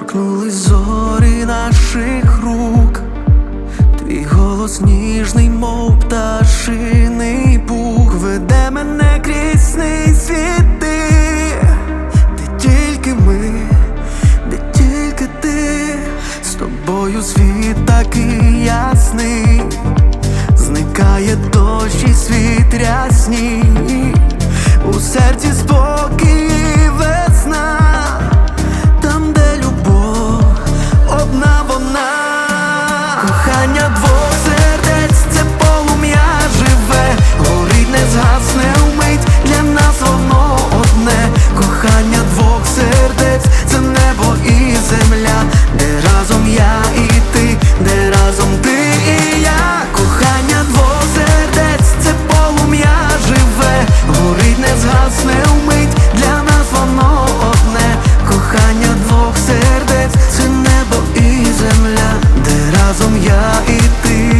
торкнулись зорі наших рук. Твій голос ніжний, мов пташиний пух, веде мене крізь сни світи, де тільки ми, де тільки ти. З тобою світ такий ясний, зникає дощ і світ рясні, у серці спокій і весна, там, де любов одна вона. Кохання двох сердець — це полум'я живе, горить, не згасне вмить, для нас воно одне. Кохання двох сердець — це небо і земля, де разом я і ти, де разом ти і я. Кохання двох сердець — це полум'я живе, горить, не згасне вмить, для нас воно одне. Кохання двох сердець — це небо і земля, де разом я і ти,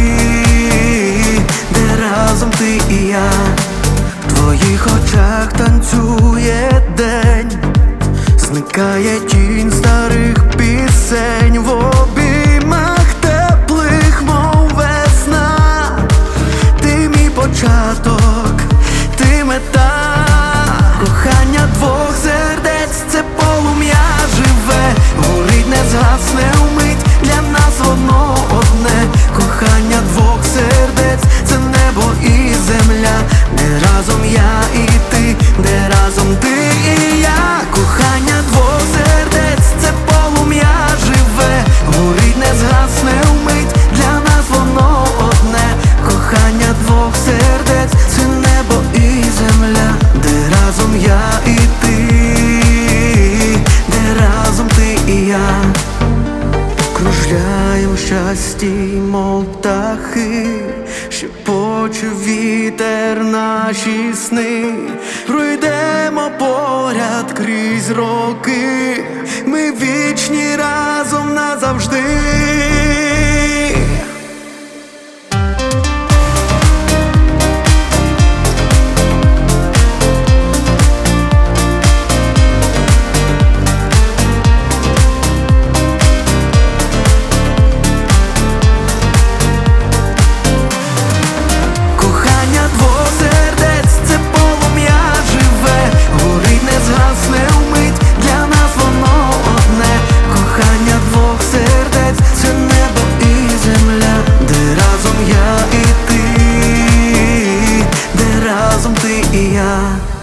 де разом ти і я. В твоїх очах танцює день, зникає тінь старих пісень, в обіймах теплих, мов весна. Ти мій початок, ти мета. Кохання двох сердець — це полум'я живе, горить, не згасне вмить, для нас воно одне. Кохання двох сердець — це небо і земля, де разом я і ти, де разом ти і я. Кохання двох сердець — це полум'я живе, горить, не згасне вмить, для нас воно одне. Кохання двох сердець — це небо і земля, де разом я і ти, де разом ти і я. Кружляєм в щасті, мов птахи, шепоче вітер наші сни. Пройдемо поряд крізь роки, ми вічні разом назавжди. Разом ти і я.